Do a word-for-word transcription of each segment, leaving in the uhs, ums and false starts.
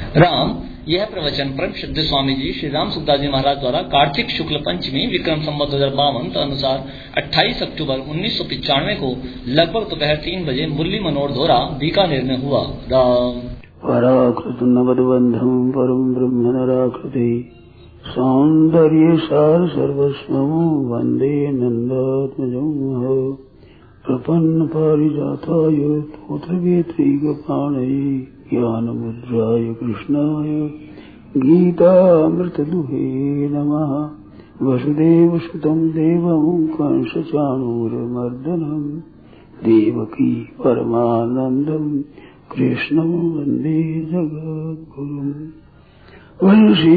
राम, यह प्रवचन परम सिद्ध स्वामी जी श्री राम सुखदास जी महाराज द्वारा कार्तिक शुक्ल पंचमी विक्रम संवत दो हजार बावन के अनुसार अट्ठाईस अक्टूबर उन्नीस सौ पिचानवे को लगभग दोपहर तीन बजे मुरली मनोहर धोरा बीकानेर में हुआ। राम पराकृत नवदबंधम परम ब्रह्म नराकृति सौंदर्य सार सर्वस्वं वंदे नंदात्मजं प्रपन्न पारिजाताय तोत्रवेत्रैकपाणये ज्ञानमुद्राय कृष्णाय गीतामृतदुहे नमः। वसुदेवसुतं देवं कंसचाणूरमर्दनं देवकी परमानन्दं कृष्णं वन्दे जगद्गुरुम्। वंशी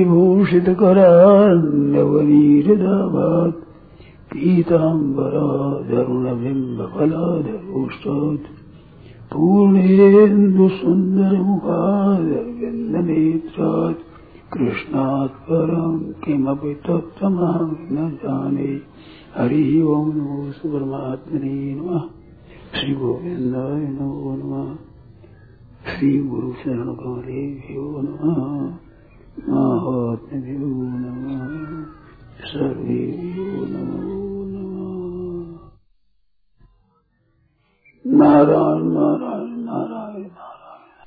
विभूषितकरान्नवनीरदाभात् पीताम्बराधरुणबिम्बफलाधरोष्टात् पूर्णेन्दुसुन्दरमुखादरविन्दनेत्रात् कृष्णात् परं किमपि तत्त्वमहं न जाने। हरिः ओं नमो परमात्मने नमः। श्री गोविन्दाय नमो नमः। श्री गुरु शरण कमलेभ्यो नमः। महात्म्यो नमः। सर्वेभ्यो नमो नमः। नारायण नारायण नारायण नारायण।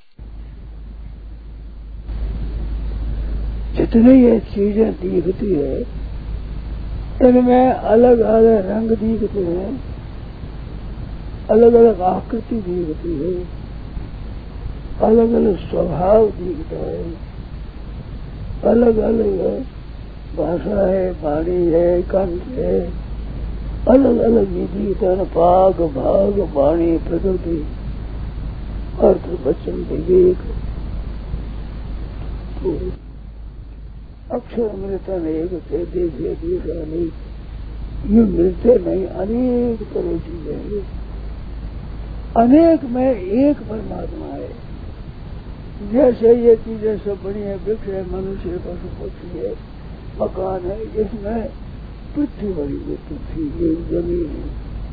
जितनी ये चीजें दिखती है इनमें अलग अलग रंग दिखते हैं, अलग अलग आकृति दिखती है, अलग अलग स्वभाव दिखता है, अलग अलग भाषा है, वाणी है, कंठ है, अलग अलग विधि तन पाग भाग वाणी प्रकृति अर्थ वचन विवेक। तो अक्षर मिलता नहीं एक देखे दूसरा नहीं, ये मिलते नहीं, अनेक तरह चीजें हैं। अनेक में एक परमात्मा है। जैसे ये चीजें सब बनी है, वृक्ष है, मनुष्य पशु पक्षी है, मकान है, इसमें पृथ्वी बड़ी है, पृथ्वी एक जमीन है।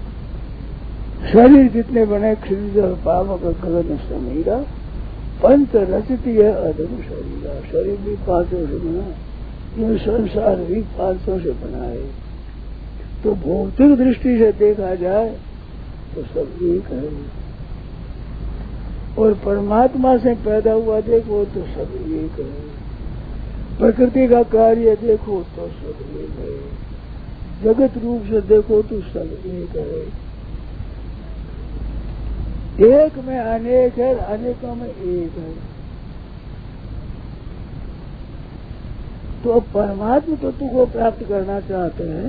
शरीर कितने बने, क्षुद्र पावक गगन समीरा पंच रचती है अधम शरीरा। शरीर भी पांचों से बना, यह संसार भी पांचों से बना है। तो भौतिक दृष्टि से देखा जाए तो सब एक है, और परमात्मा से पैदा हुआ देखो तो सब एक है। प्रकृति का कार्य देखो तो सब एक है, जगत रूप से देखो तो सब एक है। एक में अनेक है, अनेकों में एक है। तो अब परमात्मा तत्व को प्राप्त करना चाहते हैं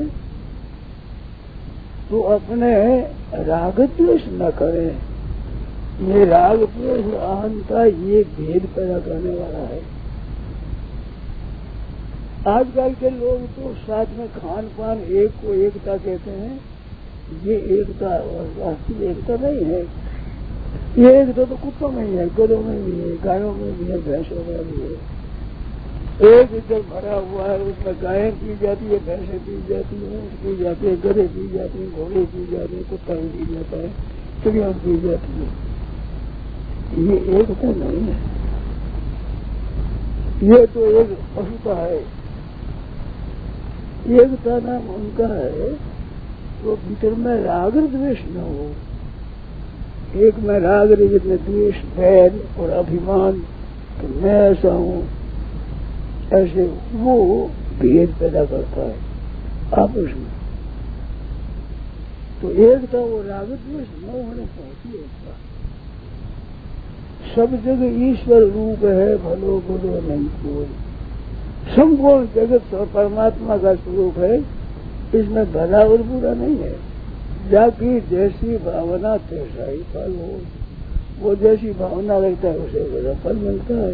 तो अपने राग द्वेष न करें। ये राग द्वेष अहंता ये भेद पैदा करने वाला है। आजकल के लोग तो साथ में खान पान एक को एकता कहते हैं, ये एकता वास्तविक एकता नहीं है। ये एकता तो कुत्तों में ही है, गधों में भी है, गायों में भी है, भैंसों में भी है। एक जल भरा हुआ है, उसमें गायें पी जाती है, भैंसें पी जाती है, ऊँट पी जाते हैं, गधे पी जाते हैं, घोड़े पी जाते हैं, कुत्ता भी पी जाता है, चिड़िया पी जाती है। ये एकता नहीं है, ये तो एक पशुता है। एकता नाम उनका है तो भीतर में राग द्वेष न हो। एक में राग में द्वेष बैर और अभिमान कि मैं ऐसा हूँ, ऐसे वो भेद पैदा करता है आपस में। तो एकता वो राग द्वेष न होने पहुंची एकता। सब जगह ईश्वर रूप है, भलो बुरो नहीं कोई। संपूर्ण जगत परमात्मा का स्वरूप है, इसमें भला और बुरा नहीं है। जाकी जैसी भावना तैसा ही फल हो, वो जैसी भावना रखता है उसे वैसा फल मिलता है।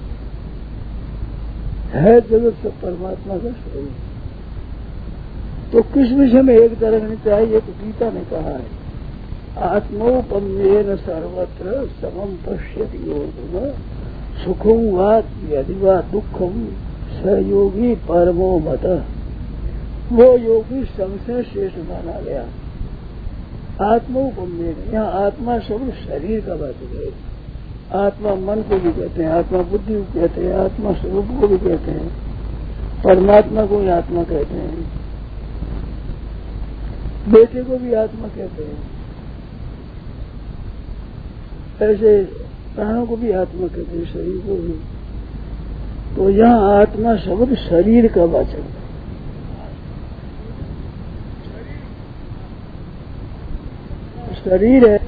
है जगत सब परमात्मा का स्वरूप। तो किस विषय में एक तरह नहीं चाहिए, तो गीता ने कहा है आत्मोपम्येन सर्वत्र समम पश्यति योगिन सुखम वा यदि वा दुखम सहयोगी परमो मत। वो योगी सबसे श्रेष्ठ माना गया। आत्मोपम्येन, यहाँ आत्मा सब शरीर का बात है। आत्मा मन को भी कहते हैं, आत्मा बुद्धि को कहते हैं, आत्मा स्वरूप को भी कहते हैं, परमात्मा को ही आत्मा कहते हैं, बेटे को भी आत्मा कहते हैं, ऐसे प्राणों को भी आत्मा कहते हैं, शरीर को भी। तो यहाँ आत्मा शब्द शरीर का वाचक है। शरीर है,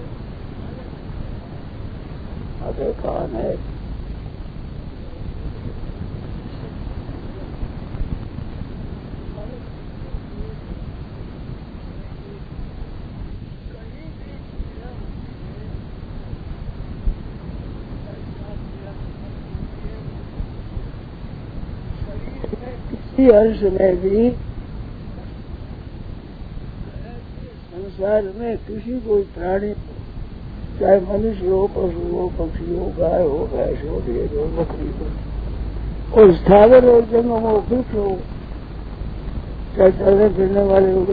अगर कान है, किसी अंश में भी संसार में किसी कोई प्राणी, चाहे मनुष्य हो, पशु हो, पक्षी हो, गाय हो, भैंस हो, भेड़ हो, बकरी हो, और स्थावर हो, जंगम हो, वृक्ष हो, चाहे चलने फिरने वाले हो,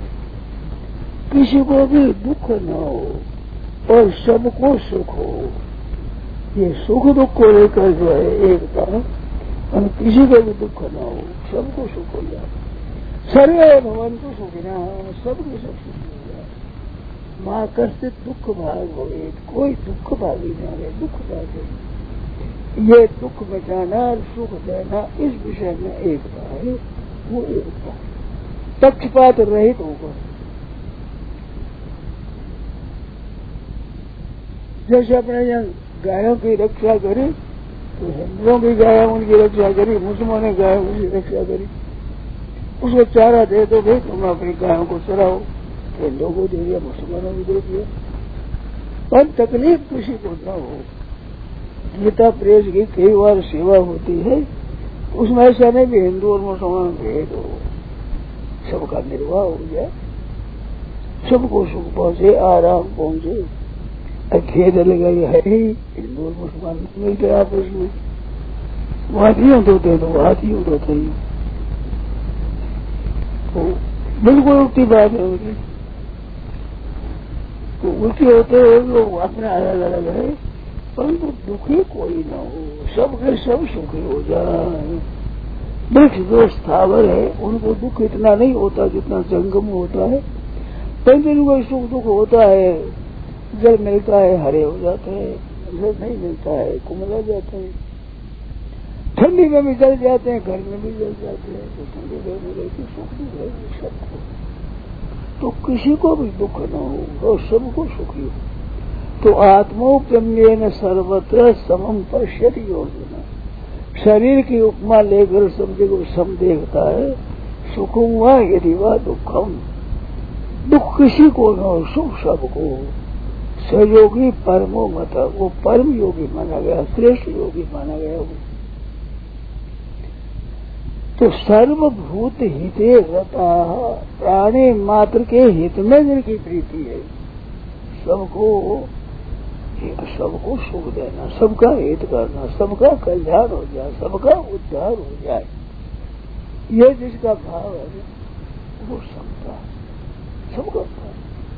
किसी को भी दुख न हो और सबको सुख हो। ये सुख दुख को लेकर जो है एकता, और किसी को भी दुख न हो, सबको सुख हो जाए। सर्वे भवन्तु सुखिनः, सबके सब सुख हो जाए। माँ कष्ट दुख भाग हो, कोई दुख भागी न रहे, दुख भागे। ये दुख बचाना और सुख देना, इस विषय में एकता है, वो एकता पक्षपात रहित होगा। जैसे अपने यहाँ गायों की रक्षा करी, तो हिंदुओं की गाय उनकी रक्षा करी, मुसलमानों ने गायों की रक्षा करी। उसको चारा दे दो भाई, तुम अपनी गायों को चराओ, हिंदुओं को दे दिया, मुसलमानों को दे दिया, पर तकलीफ किसी को न हो। गीता प्रेस की कई बार सेवा होती है, उसमें ऐसा नहीं भी हिंदू और मुसलमान भेद हो, सबका निर्वाह हो जाए, सबको सुख पहुंचे, आराम पहुंचे। खेद लगाई है ही हिंदू और मुसलमान मिलते आपस में, हाथियों धोते तो हाथियों धोते ही, तो बिल्कुल उल्टी बात है उनकी। तो उल्टी होते हुए लोग अपने अलग अलग है, परंतु दुखी कोई न हो, सबके सब सुखी हो जाए। वृक्ष जो स्थावर है उनको दुख इतना नहीं होता जितना जंगम होता है, परंतु उनको सुख दुख होता है। जल मिलता है हरे हो जाते हैं, जल नहीं मिलता है कुमला जाते हैं, ठंडी में भी जल जाते हैं, घर में भी जल जाते हैं। तो ठंडी घर में रहती सुख दुख है सबको, तो किसी को भी दुख न हो और सबको सुखी हो। तो आत्मोपम्येन सर्वत्र समम पश्यति योजना, शरीर की उपमा लेकर समझे को सम देखता है। सुखम व यदि व दुखम, दुख किसी को न हो, सुख सबको। सहयोगी परमो मत, वो परम योगी माना गया, श्रेष्ठ योगी माना गया। वो तो सर्वभूत हिते रता, प्राणी मात्र के हित में जिनकी प्रीति है, सबको सबको सुख देना, सबका हित करना, सबका कल्याण हो जाए, सबका उद्धार हो जाए, ये जिसका भाव है वो समता सबका भाव।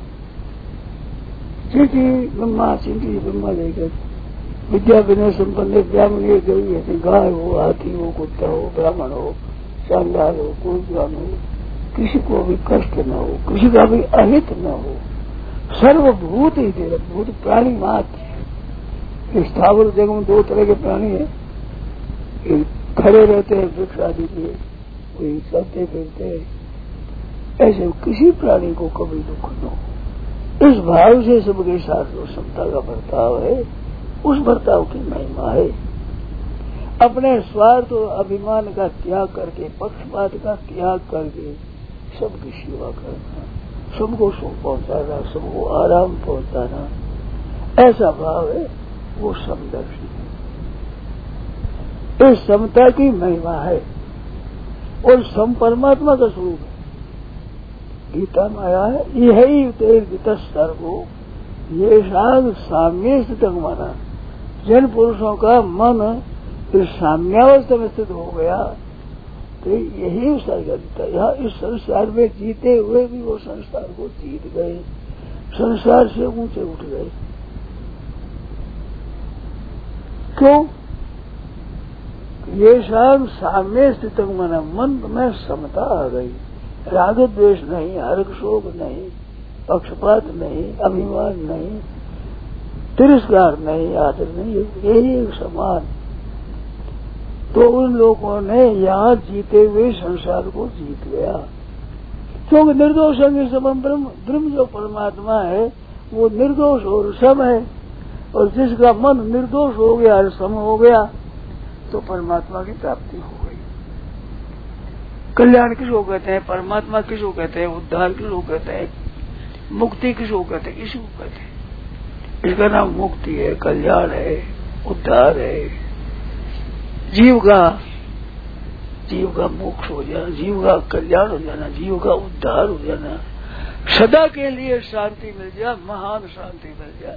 चींटी ब्रह्मा चींटी ब्रह्मा लेकर विद्या विनय संपन्न ब्राह्मण ये गई है, गाय हो, हाथी हो, कुत्ता हो, ब्राह्मण हो, चांडाल हो, कुलग्राम हो, किसी को भी कष्ट न हो, किसी का भी अहित न हो। सर्वभूत ही दे, भूत प्राणी मात्र। स्थावर जगह में दो तरह के प्राणी है, खड़े रहते हैं वृक्ष आदि के, कोई चलते फिरते हैं, ऐसे किसी प्राणी को कभी दुख न हो। इस भाव से सबके साथ जो समता का बर्ताव है, उस बर्ताव की महिमा है। अपने स्वार्थ और अभिमान का त्याग करके, पक्षपात का त्याग करके सबकी सेवा करना, सबको सुख पहुंचाना, सबको आराम पहुंचाना, ऐसा भाव है, वो समदर्शी है। इस समता की महिमा है और सम परमात्मा का स्वरूप है। गीता में आया है, यही तेज सर्वो ये शांत साम्य स्थित माना। जन पुरुषों का मन इस साम्यावस्था में स्थित हो गया तो यही उसका गीता। यहाँ इस संसार में जीते हुए भी वो संसार को जीत गए, संसार से ऊंचे उठ गए। क्यों? ये सब साम्य स्थित मन मन में समता आ गई, राग द्वेष नहीं, हर्ष शोक नहीं, पक्षपात नहीं, अभिमान नहीं, तिरस्कार नहीं, आदर नहीं, यही एक समान। तो उन लोगों ने यहाँ जीते हुए संसार को जीत गया, क्योंकि निर्दोष अंग समम ब्रह्म, ब्रह्म जो परमात्मा है वो निर्दोष और सम है, और जिसका मन निर्दोष हो गया और सम हो गया तो परमात्मा की प्राप्ति हो गई। कल्याण किसको कहते हैं? परमात्मा किसको कहते हैं? उद्धार किसको कहते हैं? मुक्ति किसको कहते हैं? इसको कहते हैं। इसका नाम मुक्ति है, कल्याण है, उद्धार है। जीव का जीव का मोक्ष हो जाना, जीव का कल्याण हो जाना, जीव का उद्धार हो जाना, सदा के लिए शांति मिल जाए, महान शांति मिल जाए,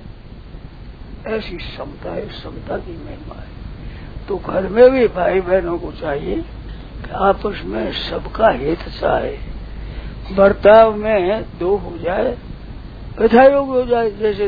ऐसी समता है, समता की महिमा है। तो घर में भी भाई बहनों को चाहिए कि आपस में सबका हित चाहे, बर्ताव में दो हो जाए, यथायोग हो जाए। जैसे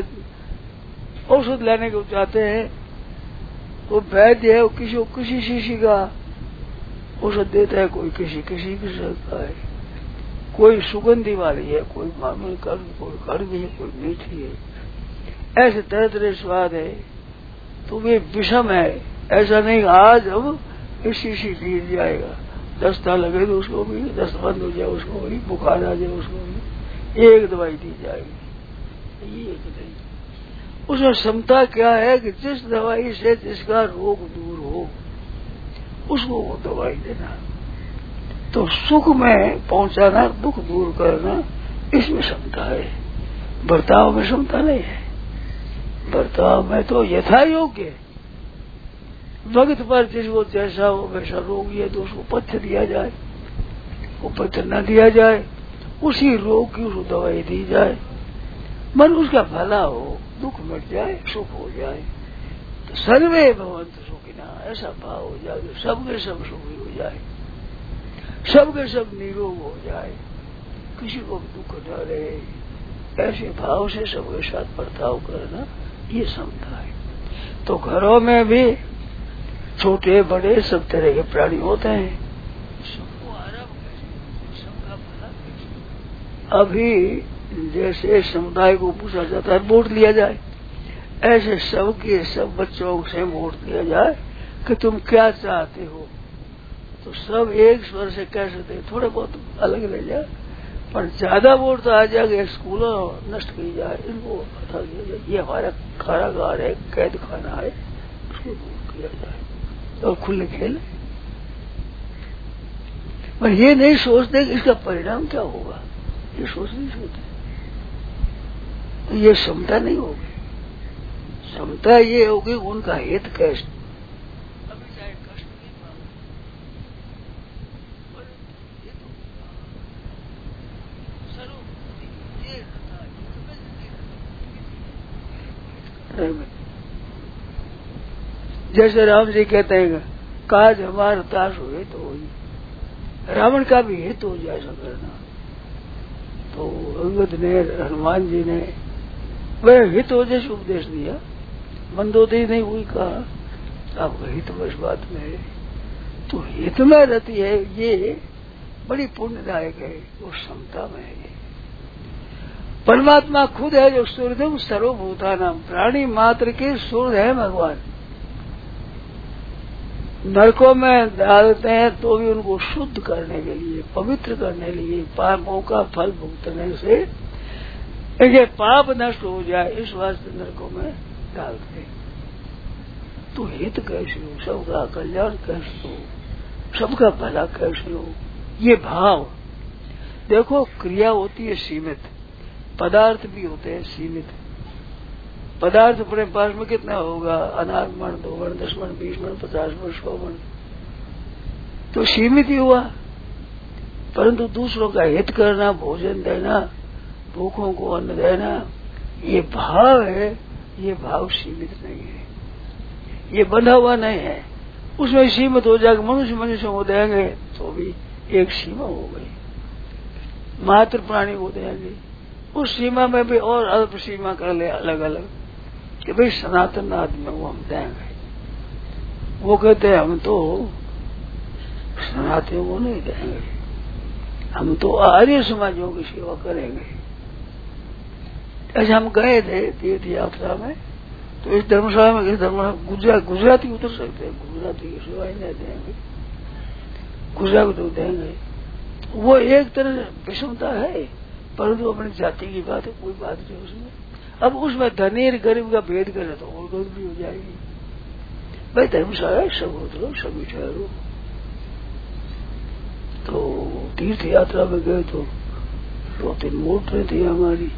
औषध लेने को चाहते हैं तो वैद्य है, वो किसी किसी शीशी का औषध देता है, कोई किसी किसी किसी का है, कोई सुगंधी वाली है, कोई मामूली कर, कोई कड़वी है, कोई मीठी है, ऐसे तरह तरह स्वाद है। तो वे विषम है, ऐसा नहीं आज अब इस शीशी दी जाएगा, दस्ता लगे तो उसको भी, दस्त बंद हो जाए उसको भी, बुखार आ जाए उसको भी, एक दवाई दी जाएगी। ये एक नहीं, उसमें क्षमता क्या है कि जिस दवाई से जिसका रोग दूर हो उसको वो दवाई देना। तो सुख में पहुंचाना, दुख दूर करना, इसमें क्षमता है। बर्ताव में क्षमता नहीं है। बर्ताव में तो यथा योग्य वक्त पर जिसको जैसा हो वैसा रोग है तो उसको पथ्य दिया जाए, वो पथ्य न दिया जाए, उसी रोग की उसको दवाई दी जाए, मन उसका भला हो, दुख मिट जाए, सुख हो जाए। तो सर्वे भवन्तु सुखिनः, ऐसा भाव हो जाए, सबके सब सुखी हो जाए, सबके सब निरोग हो जाए, किसी को भी दुख न रहे। ऐसे भाव से सबके साथ बर्ताव करना, ये समता है। तो घरों में भी छोटे बड़े सब तरह के प्राणी होते हैं, सबको आराम कैसे, सबका भला कैसे। अभी जैसे समुदाय को पूछा जाता है वोट लिया जाए, ऐसे सबके सब बच्चों से वोट लिया जाए कि तुम क्या चाहते हो, तो सब एक स्वर से कह सकते हैं, थोड़े बहुत अलग ले जाए, पर ज्यादा वोट तो आ जाएगा, स्कूलों नष्ट की जाए, इनको बता दिया जाए ये हमारा कारागार है, कैद खाना है, उसको दूर किया जाए और खुले खेल। पर ये नहीं सोचते कि इसका परिणाम क्या होगा, ये सोच नहीं सोचते। तो ये क्षमता नहीं होगी। क्षमता ये होगी उनका हित कैसे, अभी चाहे कष्ट नहीं पाओ, जैसे राम जी कहते हैं काज हमारा ताश हो तो हो, रावण का भी हित हो जाए ऐसा करना। तो अंगद ने, हनुमान जी ने वह हित हो जैसे उपदेश दिया, मंदोदरी नहीं हुई कहा आपका हित में इस बात में है, तो हित में रहती है, ये बड़ी पुण्यदायक है, वो क्षमता में है। परमात्मा खुद है जो सूर्यदेव सर्वभूतानाम, प्राणी मात्र के सूर्य है भगवान। नरकों में डालते हैं तो भी उनको शुद्ध करने के लिए, पवित्र करने के लिए, पापों का फल भुगतने से इनके पाप नष्ट हो जाए, इस वास्ते नरकों में डालते हैं। तो हित कैसे हो, सबका कल्याण कैसे हो, सबका भला कैसे हो, ये भाव। देखो क्रिया होती है सीमित, पदार्थ भी होते हैं सीमित। पदार्थ अपने पास में कितना होगा, अनार मण, दो मण, दस मण, बीस मण, पचास मण, सौ मण, तो सीमित ही हुआ। परंतु दूसरों का हित करना, भोजन देना, भूखों को अन्न देना, ये भाव है, ये भाव सीमित नहीं है, ये बंधा हुआ नहीं है। उसमें सीमित हो जाएगा, मनुष्य मनुष्यों को देंगे तो भी एक सीमा हो गई, मात्र प्राणी को देंगे, उस सीमा में भी और अल्प सीमा कर ले अलग अलग कि भाई सनातन आदमी को हम देंगे, वो कहते हैं हम तो सनातन वो नहीं देंगे, हम तो आर्य समाजों की सेवा करेंगे। ऐसे हम गए थे तीर्थ यात्रा में, तो इस धर्मशाला में इस धर्मशाला गुजरात गुजराती उतर सकते हैं, गुजराती की सेवा ही नहीं देंगे, गुजरात तो देंगे। वो एक तरह विषमता है, परंतु अपनी जाति की बात है, कोई बात नहीं उसमें। अब उसमें धनी और गरीब का भेद करे तो और गरीबी हो जाएगी। भाई धर्मशाला सब उतरो, सभी ठहरो। तो तीर्थ यात्रा में गए तो दो तीन मोटरें थी हमारी,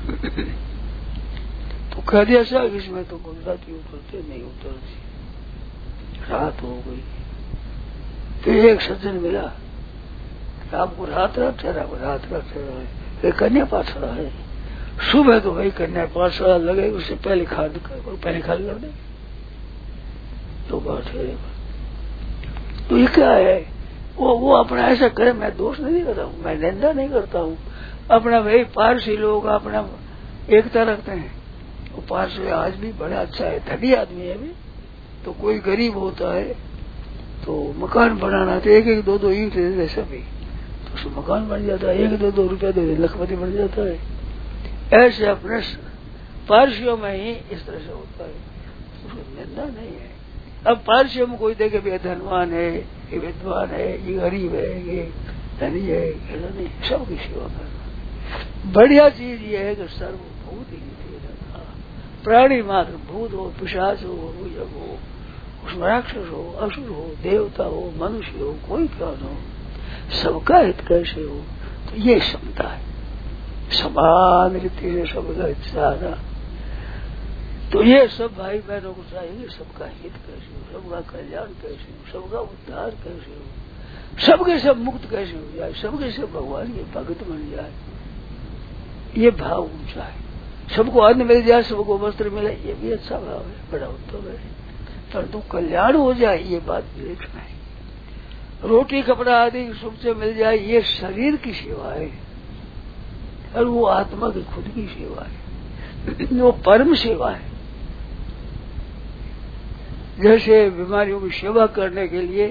तो कह दिया साहब इसमें तो गुजराती उतरते नहीं उतरती। रात हो गई, फिर एक सज्जन मिला, आपको रात रात ठहरा, रात रात ठहरा है, ये कन्या पाठशाला है। सुबह तो भाई कन्या पाठशाला लगे, उससे पहले खाद पहले खाली कर दे तो बात है। तो ये क्या है, वो वो अपना ऐसा करे, मैं दोष नहीं करता हूँ, मैं निंदा नहीं करता हूँ। अपना भाई पारसी लोग अपना एकता रखते हैं, वो पारसी आज भी बड़ा अच्छा है, धनी आदमी है भी। तो कोई गरीब होता है तो मकान बनाना तो एक एक दो दो ईंट दे दे सभी, तो उसको मकान बन जाता है, एक दो दो रुपया दे दे लखपति बन जाता है। ऐसे अपने पारसियों में ही इस तरह से होता है, उसको निंदा नहीं है। अब पारसियों में कोई देखे भी धनवान है, ये विद्वान है, ये गरीब है, ये धनी है, ऐसा नहीं, सबकी सेवा करना। बढ़िया चीज ये है कि सर्वभूत ही प्राणी मात्र भूत हो, पिशाच हो, भूजग हो, उसमें राक्षस हो, असुर हो, देवता हो, मनुष्य हो, कोई प्राण हो, सबका हित कैसे हो, तो ये क्षमता है। समान रीति से सबका हित चाहना, तो ये सब भाई बहनों को चाहिए, सबका हित कैसे हो, सबका कल्याण कैसे हो, सबका उद्धार कैसे हो, सबके सब मुक्त कैसे हो जाए, सबके सब भगवान के भगत बन जाए, ये भाव ऊंचा है। सबको अन्न मिल जाए, सबको वस्त्र मिले, ये भी अच्छा भाव है, बड़ा उत्तम है। परंतु कल्याण हो जाए ये बात देखना है। रोटी कपड़ा आदि सुख से मिल जाए, ये शरीर की सेवा है, और वो आत्मा की खुद की सेवा है, वो परम सेवा है। जैसे बीमारियों की सेवा करने के लिए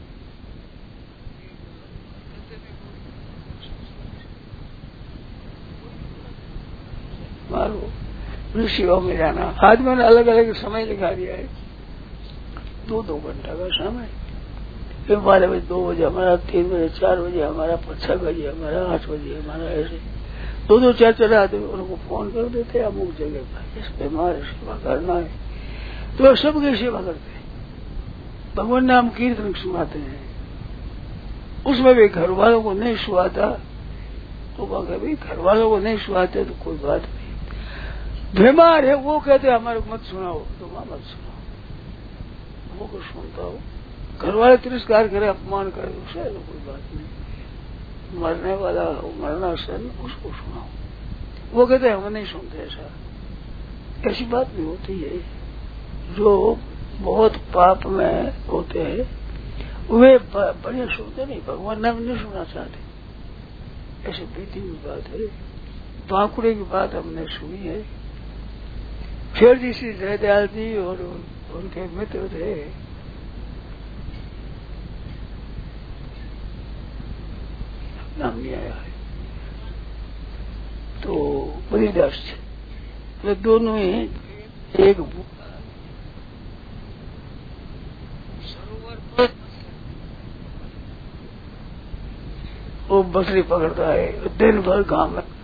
मारो सेवा में जाना, आज मैंने अलग अलग समय लिखा दिया है, दो दो घंटा का समय, फिर बारह बजे दो बजे हमारा, तीन बजे चार बजे हमारा, छह बजे हमारा, आठ बजे हमारा, ऐसे दो दो चार चार आते उनको फोन कर देते हैं अमुक जगह पर, इस बीमार सेवा करना है, तो सबकी सेवा करते हैं, भगवान नाम कीर्तन सुनाते हैं। उसमें भी घर वालों को नहीं सुहाता तो कभी घर वालों को नहीं सुहाते तो कोई बात नहीं, बीमार है वो कहते हमारे को मत सुनाओ तो वहां मत सुनाओ, वो को सुनता हो, घर वाले तिरस्कार करे, अपमान करे, उससे तो कोई बात नहीं, मरने वाला हो, मरना सन, उसको सुनाओ। वो कहते हम नहीं सुनते, ऐसा ऐसी बात नहीं होती है। जो बहुत पाप में होते हैं वे बड़े सुनते नहीं, भगवान नाम नहीं सुनना चाहते, ऐसी बीती हुई बात है। बांकुड़े की बात हमने सुनी है, फिर जिसी जयदयाल जी और उनके मित्र थे, नाम नहीं आया है, तो बलिदास थे, वे दोनों ही एक सरोवर वो बसरी पकड़ता है, दिन भर काम में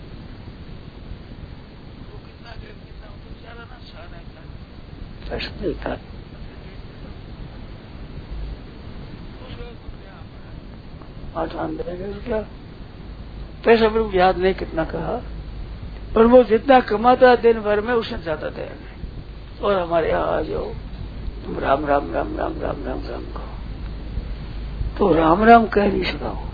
नहीं था, आठ रुपया पैसा मेरे को याद नहीं कितना कहा, पर वो जितना कमाता दिन भर में उसने ज्यादा दिया नहीं। और हमारे यहाँ आ जाओ तुम राम राम राम राम राम राम राम कहो, तो राम राम कह नहीं सका हो।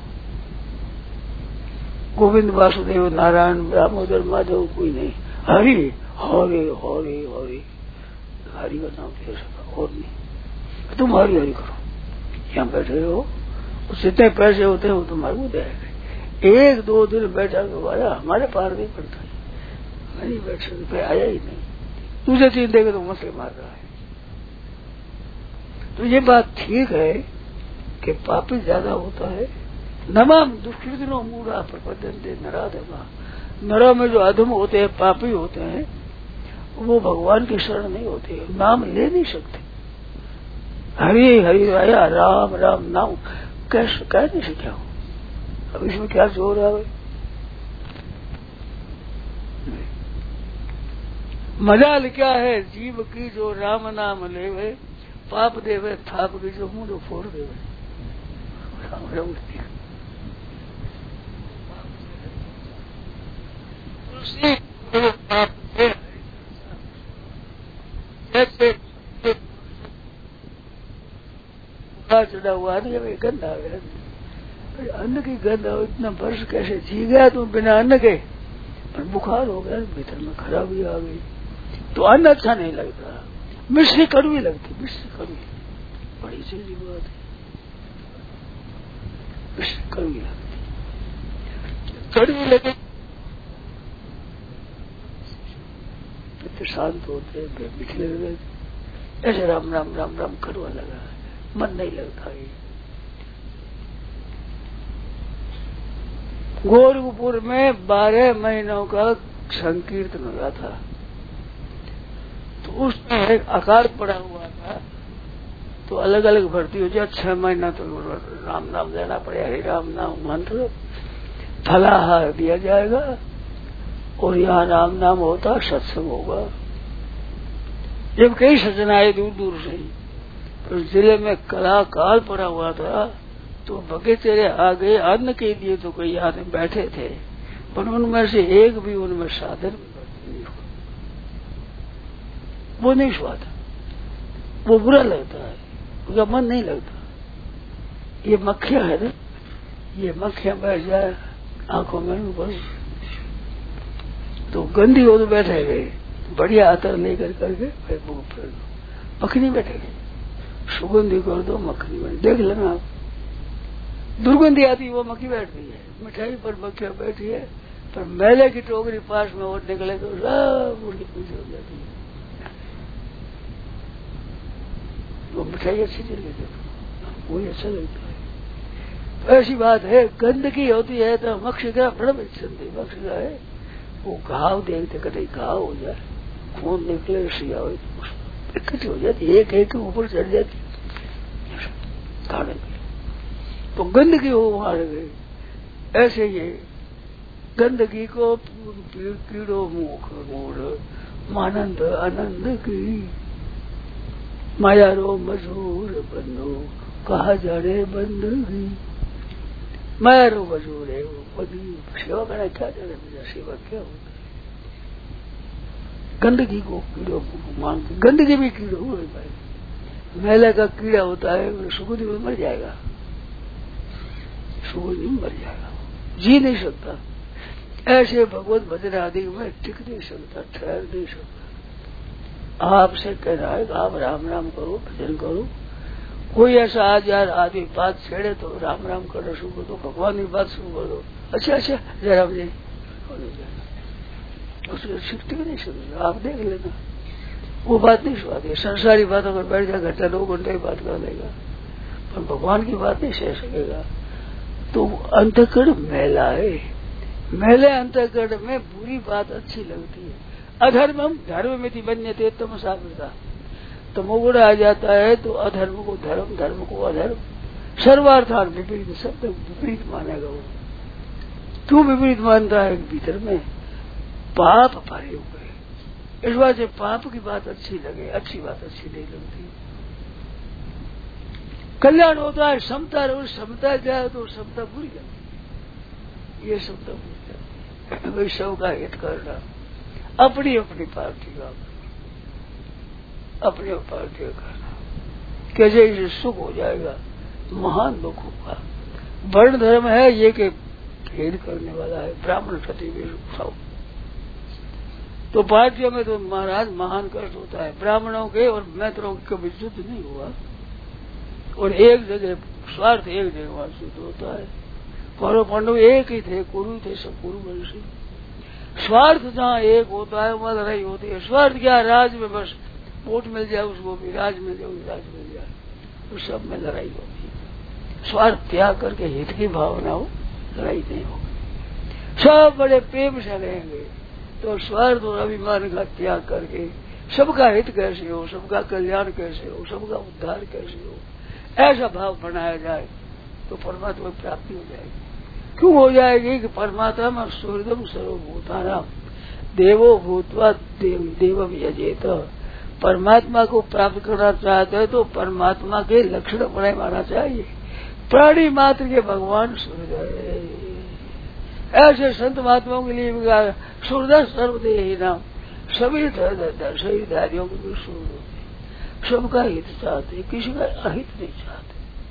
गोविंद वासुदेव नारायण दामोदर माधव कोई नहीं, हरि हरे हरे हरे, हरि का नाम ले सका और नहीं। तुम हरि हरि करो, यहाँ बैठे हो, जितने पैसे होते हैं वो तुम्हारे को देगा। एक दो दिन बैठा तो आया, हमारे पार नहीं पड़ता, नहीं बैठ सकते, आया ही नहीं, तुझे तीन देगा तो मसले मार रहा है। तो ये बात ठीक है कि पापी ज्यादा होता है। नमाम दुष्कृतिनो मूढ़ा प्रपद्यन्ते नराधमा। नरों में जो अधम होते हैं, पापी होते हैं, वो भगवान की शरण नहीं होते, नाम ले नहीं सकते। हरि हरि आया राम राम नाम कैसे कह नहीं सके हो। अब इसमें क्या जोर है? मजाल क्या है जीव की जो राम नाम लेवे, पाप देवे थाप की जो मुंह फोड़ देवे। जैसे चढ़ा हुआ आदमी में गंध आ गया, अन्न की गंध इतना वर्ष कैसे जी गया तुम बिना अन्न के, पर बुखार हो गया, भीतर में खराबी आ गई, तो अन्न अच्छा नहीं लगता। मिश्री कड़वी लगती, मिश्री कड़वी बड़ी सीधी बात है, मिश्री कड़वी लगती, कड़वी लगे तो शांत होते, बिखरे हुए ऐसे राम राम राम राम कड़वा लगा, मन नहीं लगता है। गोरखपुर में बारह महीनों का संकीर्तन हुआ था, तो उसमें एक अकाल पड़ा हुआ था, तो अलग अलग भर्ती हो जाए, छह महीना तो राम नाम लेना पड़ेगा, हरि राम नाम मंत्र फलाहार दिया जाएगा, और यहाँ राम नाम होता, सत्संग होगा। जब कई सज्जन आए दूर दूर से, तो जिले में कलाकाल पड़ा हुआ था, तो बगीचे आ गए अन्न के लिए, तो कई आदमी बैठे थे, पर उनमें से एक भी उनमें साधन नहीं हुआ, वो नहीं स्वाद, वो बुरा लगता है, उसका मन नहीं लगता। ये मक्खियां है ना, ये मक्खियां बैठ जाए आंखों में ऊपर, तो गंदी हो तो बैठे गए, बढ़िया अतर लेकर करके मक्खनी बैठेगी, सुगंधी कर दो मक्खनी बैठ, देख लेना आप, दुर्गंधी आती वो मक्खी बैठती है, मिठाई पर मक्खियां बैठी है, पर मेले की टोकरी पास में और निकले तो सब उनकी पीछे हो जाती है, वो मिठाई अच्छी चल गई, वही अच्छा लगता है। तो ऐसी बात है, गंदगी होती है तो मक्खी का बड़ा संदेह, मक्खी का है वो घाव देखते कहीं घाव हो जाए, खून निकले, सिया हो इकट्ठी हो जाती, एक एक के ऊपर चढ़ जाती खाने में, तो गंदगी हो वहां गई। ऐसे ये गंदगी को कीड़ो मुख मूढ़ मानंद आनंद की, माया रो मजूर बंधु कहा जाने बंदगी, माया रो मजूर है वो बंदी, सेवा करना क्या जाने, मेरा सेवा क्या होता है। गंदगी को कीड़ो मान, गंदगी भी कीड़ो हुए भाई, मेले का कीड़ा होता है, सुगंधी में मर जाएगा, सुगंधी में मर जाएगा, जी नहीं सकता। ऐसे भगवत भजन आदि में टिक नहीं सकता, ठहर नहीं सकता। आपसे कह रहा है आप राम राम करो, भजन करो। कोई ऐसा आज यार आदमी बात छेड़े तो राम राम करो शुरू कर दो, भगवान की बात शुरू कर दो, अच्छा अच्छा जय राम जी, उसको सीखते भी नहीं सकते। आप देख लेना, वो बात नहीं सुनाती, संसारी बातों पर बैठ जाए घंटा दो घंटे की बात कर लेगा, पर भगवान की बात नहीं सह सकेगा। तो अंतःकरण मैला है, मैले अंतःकरण में बुरी बात अच्छी लगती है। अधर्मम धर्म में थी बन्यते तम सावृता, तमोगुण आ जाता है तो अधर्म को धर्म, धर्म को अधर्म, सर्वार्थान विपरीत, सब विपरीत मानेगा वो। क्यों विपरीत मानता है? भीतर में पाप भरे हुए, इस बात से पाप की बात अच्छी लगे, अच्छी बात अच्छी नहीं लगती। कल्याण होता है समता, और समता जाए तो समता बुरी लगती, ये समता बुरी लगती। वही सब का हित करना, अपनी अपनी पार्टी का, अपने पार्टी का करना, कैसे इसे सुख हो जाएगा, महान दुख होगा। वर्ण धर्म है ये कि भेद करने वाला है, ब्राह्मण क्षत्रिय सब, तो पार्टियों में तो महाराज महान कष्ट होता है। ब्राह्मणों के और मैत्रों के कभी युद्ध नहीं हुआ, और एक जगह स्वार्थ एक जगह वहां युद्ध होता है। कौरव पांडव एक ही थे, कुरु थे, सब कुरु वंशी। स्वार्थ जहाँ एक होता है वहां लड़ाई होती है। स्वार्थ क्या? राज में बस वोट मिल जाए उसको भी, राज मिल जाए राज मिल जाए, तो सब में लड़ाई होगी। स्वार्थ त्याग करके हित की भावना हो, लड़ाई नहीं होगी। सब बड़े प्रेम से रहेंगे तो स्वार्थ और अभिमान का त्याग करके सबका हित कैसे हो, सबका कल्याण कैसे हो, सबका उद्धार कैसे हो, ऐसा भाव बनाया जाए तो परमात्मा की प्राप्ति हो जाएगी। क्यों हो जाएगी कि परमात्मा में सूर्यदम सर्वभूतानाम देवो भूतवा देव देवम यजेत। परमात्मा को प्राप्त करना चाहते हैं तो परमात्मा के लक्षण बने माना चाहिए। प्राणी मात्र के भगवान सूर्य, ऐसे संत महात्माओं के लिए सूर्य सर्वदेही नाम, सभी शरीरधारियों के भी सूर्य होते, सबका हित चाहते, किसी का अहित नहीं चाहते।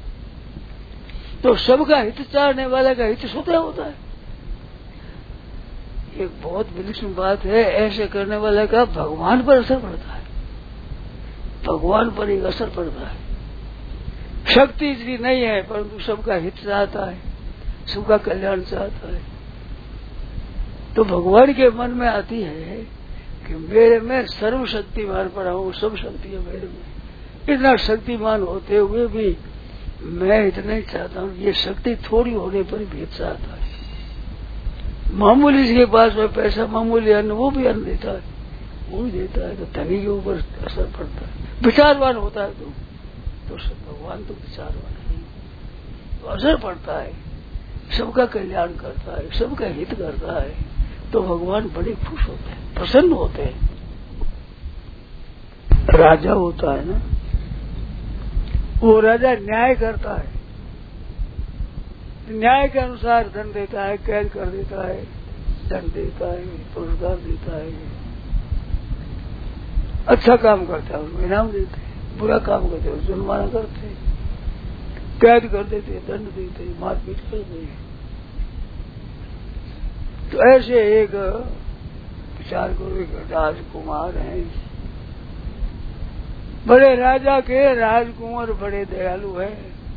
तो सबका हित चाहने वाले का हित स्वतः होता है। एक बहुत विलक्षण बात है, ऐसे करने वाले का भगवान पर असर पड़ता है, भगवान पर एक असर पड़ता है। शक्ति इतनी नहीं है परंतु सबका हित चाहता है, सबका कल्याण चाहता है। तो भगवान के मन में आती है कि मेरे में सर्वशक्तिमान पड़ा हूँ, सब शक्ति है मेरे में। इतना शक्तिमान होते हुए भी मैं इतना ही चाहता हूँ, ये शक्ति थोड़ी होने पर भी चाहता है। मामूली के पास में पैसा, मामूली अन्न, वो भी अन्न देता है, वो भी देता है, तो धनी के ऊपर असर पड़ता है। विचारवान होता है तो, तो सब भगवान तो विचारवान है, तो असर पड़ता है, सबका कल्याण करता है, सबका हित करता है, तो भगवान बड़े खुश होते हैं, प्रसन्न होते हैं। राजा होता है ना, वो राजा न्याय करता है, न्याय के अनुसार धन देता है, कैद कर देता है, दंड देता है, पुरस्कार देता है। अच्छा काम करता है उसको इनाम देते हैं, बुरा काम करते हैं जुर्माना करते हैं, कैद कर देते हैं, दंड देते हैं, मारपीट करते हैं। तो ऐसे एक विचार करो, एक राजकुमार है, बड़े राजा के राजकुमार बड़े दयालु है।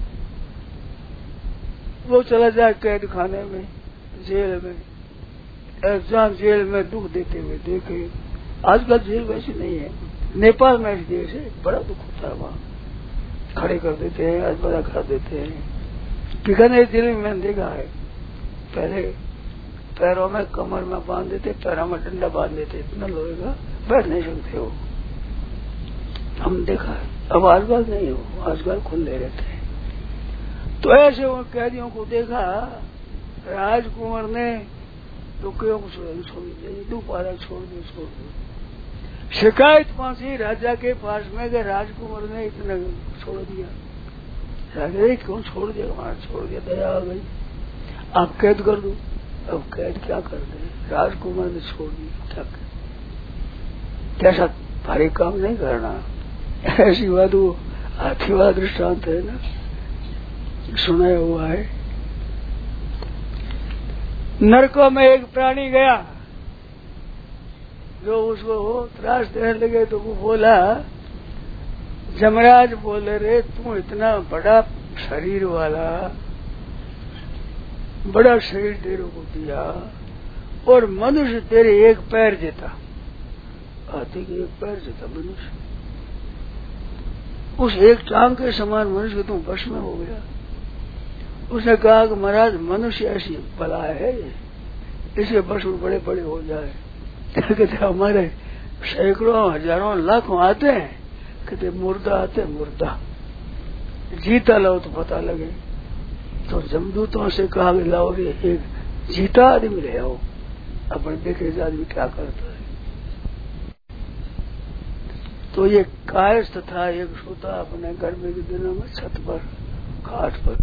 वो चला जाए कैद खाने में, जेल में, जहाँ जेल में दुख देते हुए देखे। आजकल जेल वैसी नहीं है, नेपाल में जेल से बड़ा दुख होता है, वहाँ खड़े कर देते हैं, अजबरा कर देते हैं। बीकानेर जेल में मैंने देखा है, पहले पैरों में कमर में बांध देते, पैरों में डंडा बांध देते, इतना लोहे का बैठ नहीं सकते हो, हम देखा है। अब आजकल नहीं हो, आजकल खुले रहते हैं। तो ऐसे उन कैदियों को देखा राजकुमार ने, तो क्यों छोड़ दिया, दोबारा छोड़ दो छोड़ दो। शिकायत पहुंची राजा के पास में कि राजकुमार ने इतना छोड़ दिया। राजा ने क्यों छोड़ दिया, हमारा छोड़ दिया, दया आ गई, आप कैद कर दो। अब कैद क्या कर दे, राजकुमार ने छोड़ दिया, क्या कैसा भारी काम नहीं करना। ऐसी बात वो हाथीवाद दृष्टांत है ना, सुनाया हुआ है। नरकों में एक प्राणी गया, जो उसको त्रास देने लगे, तो वो बोला, जमराज बोले रे तू इतना बड़ा शरीर वाला, बड़ा शरीर तेरे को दिया, और मनुष्य तेरे एक पैर देता, हाथी के एक पैर देता मनुष्य, उस एक टांग के समान मनुष्य तुम वश में हो गया। उसने कहा कि महाराज मनुष्य ऐसी बला है, इसे वश में बड़े बड़े हो जाए। कहते हमारे सैकड़ों हजारों लाखों आते हैं, कहते मुर्दा आते मुर्दा, जीता लाओ तो पता लगे। तो जमदूतों से कहा कि लाओ रे एक जीता आदमी ले आओ, अपने देखे आदमी क्या करता है। तो ये कायस्थ था, एक सोता अपने गर्मी के दिनों में छत पर खाट पर,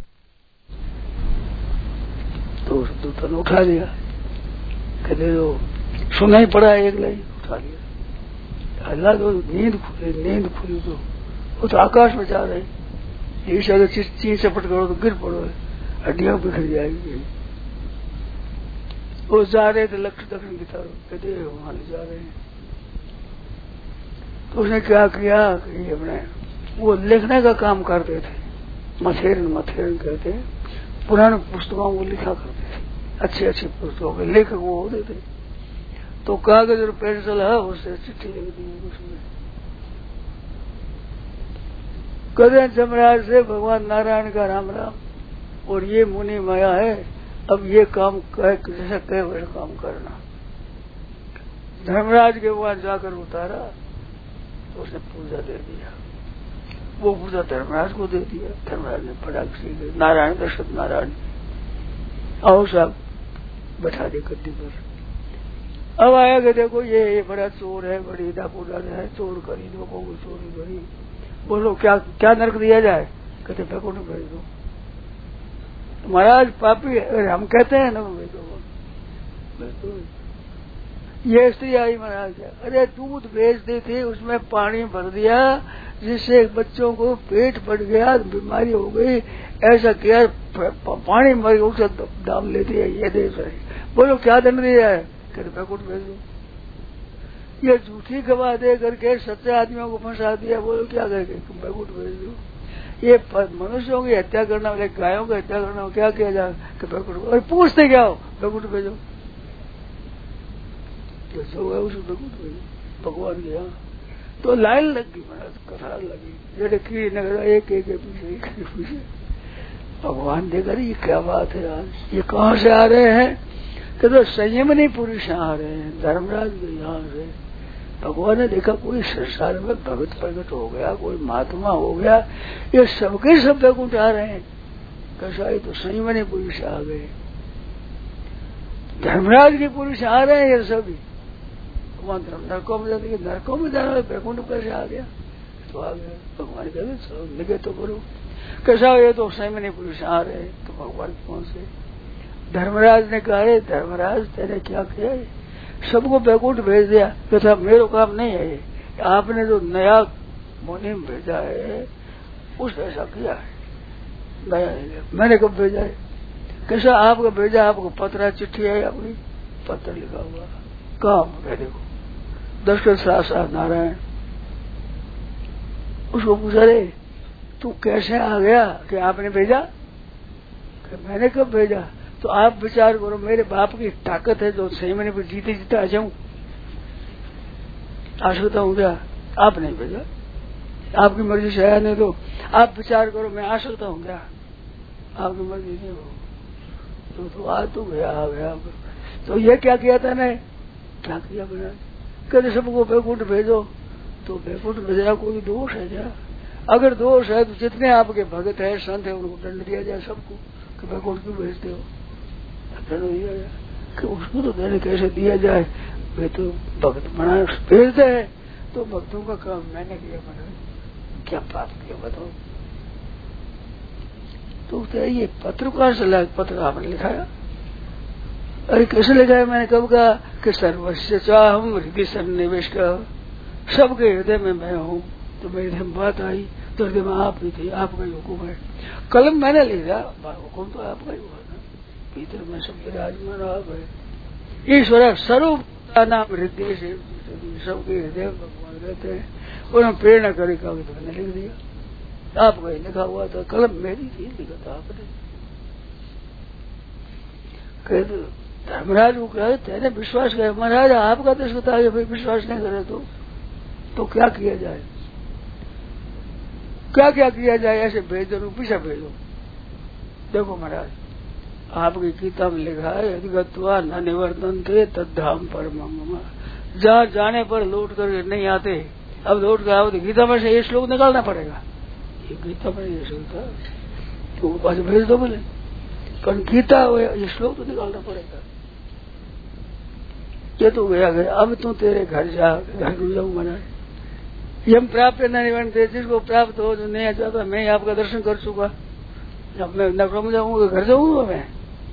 तो उस दूतों ने उठा लिया, कहते तो सुना ही पड़ा, एक लाइन उठा लिया। अल्लाह तो नींद खुली, नींद खुली तो वो तो आकाश में जा रहे, ये शायद चीज चपट करो तो गिर पड़ो, हड्डियां बिखर जाएगी। वो जा रहे थे लक्ष्य दक्षिण की तरफ, कहते वहां ले जा रहे हैं। तो उसने क्या किया कि अपने वो लिखने का काम करते थे, मथेरन मथेरन कहते हैं, पुराने पुस्तकों को लिखा करते थे, अच्छे अच्छे पुस्तकों के लेखक वो होते थे। तो कागज और पेंसिल है उससे चिट्ठी लिख दी उसमें, कदे जमराज से भगवान नारायण का राम राम, और ये मुनि माया है, अब ये काम कह जैसा कहे वैसा काम करना। धर्मराज के वहां जाकर उतारा तो उसने पूजा दे दिया, वो पूजा धर्मराज को दे दिया। धर्मराज ने पढ़ा किसी नारायण दशरथ नारायण, आओ साहब बैठा दे गद्दी पर। अब आया कि देखो ये ये बड़ा चोर है, बड़ी डाकूडर है, चोर करी लोगों को चोरी करी, बोलो क्या क्या नरक दिया जाए? कहते फेंको न भेज दो। महाराज पापी है, हम कहते हैं ना भेज दो। ये स्त्री आई महाराज, अरे दूध बेचती थी, उसमें पानी भर दिया जिससे बच्चों को पेट फट गया, बीमारी हो गई, ऐसा किया, पानी मर गया, उसे दाम लेती है। ये देश है, बोलो क्या दंड दिया है? कहते पैकुट भेज दो। ये झूठी गवाह दे करके सच्चे आदमियों को फंसा दिया, बोलो क्या करेंगे? पैकुट भेज दो। ये मनुष्यों की हत्या करना वाले, गायों की हत्या करना, क्या किया जाए? कि पैकुट, और पूछते क्या हो? पैकुट भेजो। जो है उसे पैकुट भेजो भगवान के यहाँ। तो लाइन लग गई महाराज, कतार लगी, जैसे कीड़ी नगर एक एक पीछे एक पीछे। भगवान देखा ये क्या बात है यार, ये कहाँ से आ रहे हैं? कि तो संयमनी पुरुष आ रहे हैं धर्मराज के यहाँ से। भगवान ने देखा कोई संसार में भगत प्रकट हो गया, कोई महात्मा हो गया, ये सबके सब बैकुंठ आ रहे हैं। कैसा है? तो संयमनी पुरुष आ गए, धर्मराज के पुरुष आ रहे हैं ये सभी। भगवान नरकों में जाते, नरकों में जाना बैकुंठ कैसे आ गया? तो आ गया। भगवान कहते चलो निगे तो करो। कैसा हो? ये तो संयमनी पुरुष आ रहे हैं। तो भगवान कौन से? धर्मराज ने कहा, धर्मराज तेरे क्या किया? सबको बैकुंठ भेज दिया। कहता मेरा काम नहीं है ये, आपने जो नया मुनि भेजा है उसने ऐसा किया है, नया है, मैंने कब भेजा है? कैसा आपको भेजा? आपको पत्र चिट्ठी है अपनी, पत्र लिखा हुआ, काम है देखो, दशरथ शास्त्र नारायण। उसको पूछा रे तू कैसे आ गया कि आपने भेजा? कि मैंने कब भेजा? तो आप विचार करो, मेरे बाप की ताकत है जो छह महीने पर जीते जीते आ जाऊं, आ सकता हूँ क्या? आप नहीं भेजा, आपकी मर्जी से आया नहीं, तो आप विचार करो मैं आ सकता हूँ क्या? आपकी मर्जी नहीं हो तो, तो आ तो गया आ गया। तो ये क्या किया था ने? क्या किया बना? कहते सबको बैकुंठ भेजो। तो बैकुंठ भेजना कोई दोष है क्या? अगर दोष है तो जितने आपके भगत है, संत है, उनको दंड दिया जाए सबको, कि बैकुंठ क्यों भेजते हो? दंड दिया जाए कि उसको तो दंड कैसे दिया जाए? वे तो भगत बना भेजते हैं, तो भक्तों का काम मैंने किया, बना क्या पाप किया बताओ? तो ये पत्र कहाँ से लाया? पत्र आपने लिखाया? अरे कैसे लिखा है? मैंने कब कहा कि सर्वस्व चाहम हृदय सन्निवेश का, सबके हृदय में मैं हूँ। तो मेरे हृदय में बात आई तो हृदय में आप ही थे, आपका ही हुक्म है। कलम मैंने लिखा, हुक्म तो आपका ही हुआ ना, भीतर में सब विराजमान आप है। ईश्वर स्वरूप का नाम हृदय से, सबके हृदय भगवान रहते हैं, उन्होंने प्रेरणा करे का तो मैंने लिख दिया। आपका ही लिखा हुआ था, कलम मेरी थी, लिखा था आपने। कह धर्मराज को कहा तेरे विश्वास करे, महाराज आपका तो बता फिर विश्वास नहीं करे तो तो क्या किया जाए? क्या क्या किया जाए? ऐसे भेज दो, पीछा भेजो। देखो महाराज आपकी गीता में लिखा है, अधिगत्वा न निवर्तन थे तद्धाम परम, जहाँ जाने पर लौट कर नहीं आते, अब लौट कर आओ तो गीता में से ये श्लोक निकालना पड़ेगा। ये गीता में ये श्लोक था तो पास भेज दो बोले, पर गीता ये श्लोक तो निकालना पड़ेगा। ये तो गया गया, अब तू तेरे घर जा, घर को जाऊँ महाराज। यम प्राप्त न निवर्तते, जिसको प्राप्त हो जो नहीं चाहता, मैं आपका दर्शन कर चुका, जब मैं नगरों में जाऊंगा घर जाऊंगा मैं।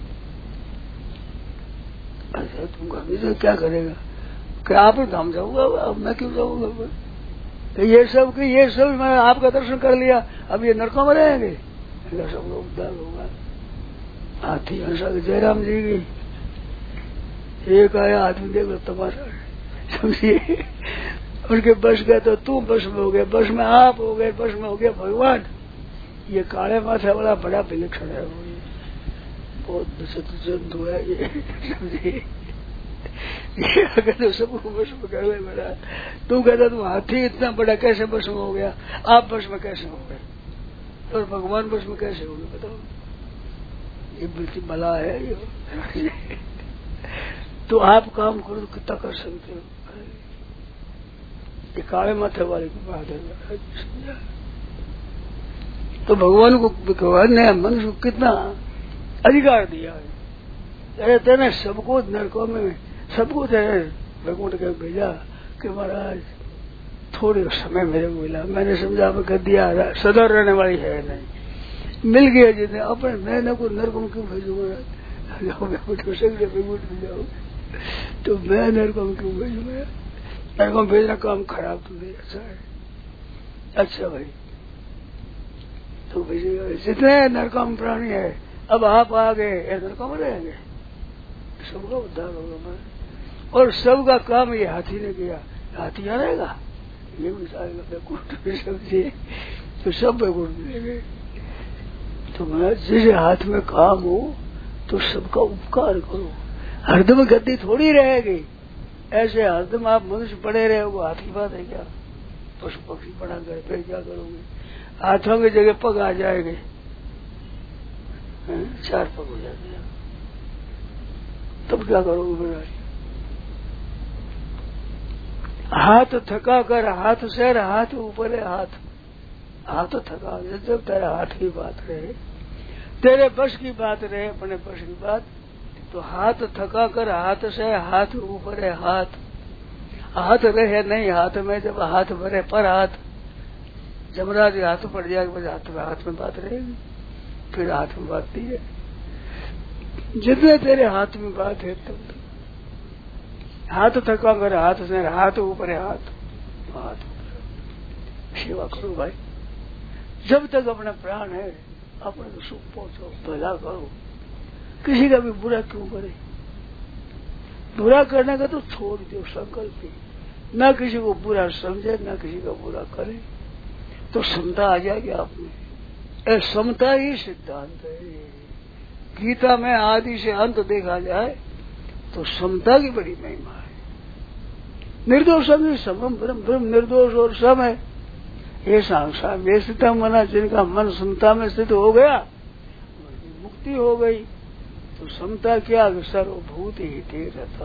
अच्छा तुम घर में क्या करेगा? क्या आप धाम जाऊंगा, अब मैं क्यों जाऊंगा? तो ये सब की ये सब मैंने आपका दर्शन कर लिया, अब ये नरकों में रहेंगे, सब लोग उद्धार होगा। हाथी हंसा जयराम जी की एक आया आदमी, देख लो तमाशा, समझिए उनके बस गए तो तू बस में हो गया, बस में आप हो गए, बस में हो गया भगवान। ये काले माथा वाला बड़ा विलक्षण है, बहुत विचित्र जंतु है ये, समझिए। ये अगर तो सबको बस में कर ले बड़ा, तू कहता तू हाथी इतना बड़ा कैसे बस में हो गया, आप बस में कैसे हो गए? और भगवान बस में कैसे होंगे बताओ? ये बिल्कुल भला है ये। तो आप काम करो तो कितना कर सकते हो? ये काले माथे वाले की बात है। तो भगवान को भगवान ने मनुष्य को कितना अधिकार दिया है। अरे तेने सबको नरकों में सबको तेरे भगवान के भेजा कि महाराज थोड़े समय मेरे को मिला, मैंने समझा मैं कर दिया सदा रहने वाली है नहीं, मिल गया जितने अपने मैं को नरकों क्यों भेजूंगा? जाओ जाओ तो मैं नरकों क्यों भेजूंगा? नरकों भेजना काम खराब तो नहीं, अच्छा है। अच्छा भाई तो भेजिएगा। जितने नरकों में प्राणी है अब आप आ गए नरकों में रहेंगे, सबका उद्धार होगा। और सबका काम ये हाथी ने किया, हाथी आ रहेगा ये भी आएगा बेकूट समझिए तो सब बेकूट मिलेंगे। तो मैं जिस हाथ में काम हो तो सबका उपकार करो। हरदम गद्दी थोड़ी रहेगी, ऐसे हरदम आप मनुष्य पड़े रहे वो हाथ की बात है क्या? पशु पक्षी बना कर फिर क्या करोगे? हाथों की जगह पग आ जाएंगे, चार पग हो जाते हैं, तब क्या करोगे? हाथ थका कर हाथ सैर, हाथ ऊपर है हाथ, हाथ थका जब तेरा हाथ की बात रहे, तेरे बस की बात रहे, अपने बस की बात, तो हाथ थका कर हाथ से हाथ ऊपर है हाथ, हाथ रहे नहीं हाथ में, जब हाथ भरे पर हाथ, जमराज हाथ पड़ जाएगा हाथ में हाथ में बात रहेगी, फिर हाथ में बात नहीं है। जितने तेरे हाथ में बात है तब तो हाथ थका कर हाथ से हाथ ऊपर है हाथ, हाथ सेवा करो भाई। जब तक अपना प्राण है अपने तो सुख पहुंचो, भला करो, किसी का भी बुरा क्यों करे? बुरा करने का तो छोड़ दो संकल्प ही, न किसी को बुरा समझे न किसी का बुरा करे, तो समता आ जाएगी आप में। समता ही सिद्धांत है। गीता में आदि से अंत देखा जाए तो समता की बड़ी महिमा है। निर्दोष समम ब्रह्म, ब्रह्म निर्दोष और सम है। ये सांसार में स्थित मना जिनका मन समता में स्थित हो गया मुक्ति हो गई। तो समता क्या? सर्वभूत ही रहता,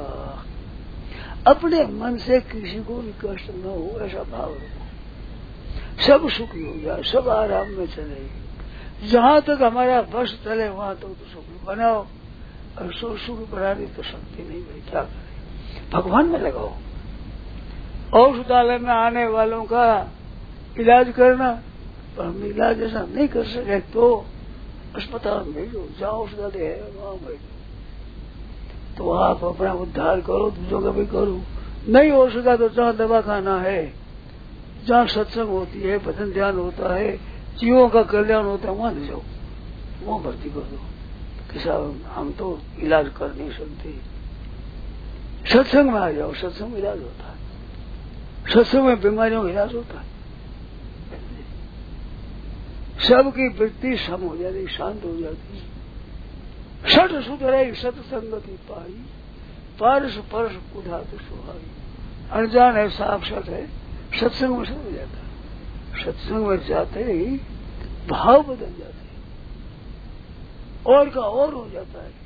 अपने मन से किसी को भी कष्ट न हो ऐसा भाव रखो, सब सुखी हो जाए, सब आराम में चले। जहाँ तक हमारा बस चले वहां तक तो सुखी बनाओ, और सो सुख बनाने तो शक्ति नहीं भाई, क्या करें? भगवान में लगाओ। औषधालय में आने वालों का इलाज करना, पर हम इलाज ऐसा नहीं कर सके तो अस्पताल में भेजो, जहाँ औषधालय है वहां भेजो। तो आप अपना उद्धार करो, दूसरों का भी करो। नहीं हो सका तो जहाँ दवा खाना है, जहाँ सत्संग होती है, भजन ध्यान होता है, जीवों का कल्याण होता है, वहां ले जाओ, वहां भर्ती कर दो कि साहब हम तो इलाज कर नहीं सकते। सत्संग में आ जाओ, सत्संग में इलाज होता है, सत्संग में बीमारियों का इलाज होता है। सबकी वृत्ति सम हो जाती, शांत हो जाती। सठ सुधरे सत्संगति पाई, पारस परस कुधात सुहाई। अनजान है साफ सत है, सत्संग में सब हो जाता है। सत्संग में जाते ही भाव बदल जाते हैं, और का और हो जाता है।